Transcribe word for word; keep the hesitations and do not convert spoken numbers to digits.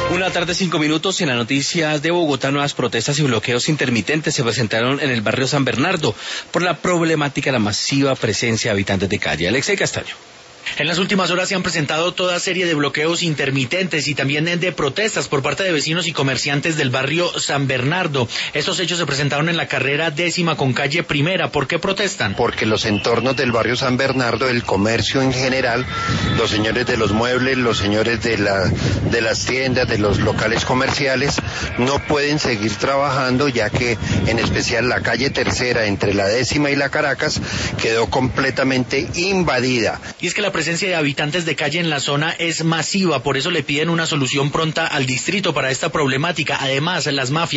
Una tarde, cinco minutos. En las noticias de Bogotá, nuevas protestas y bloqueos intermitentes se presentaron en el barrio San Bernardo por la problemática de la masiva presencia de habitantes de calle. Alexei Castaño. En las últimas horas se han presentado toda serie de bloqueos intermitentes y también de protestas por parte de vecinos y comerciantes del barrio San Bernardo. Estos hechos se presentaron en la carrera décima con calle Primera. ¿Por qué protestan? Porque los entornos del barrio San Bernardo, el comercio en general, los señores de los muebles, los señores de, la, de las tiendas, de los locales comerciales, no pueden seguir trabajando, ya que en especial la calle Tercera, entre la décima y la Caracas, quedó completamente invadida. Y es que la La presencia de habitantes de calle en la zona es masiva, por eso le piden una solución pronta al distrito para esta problemática. Además, las mafias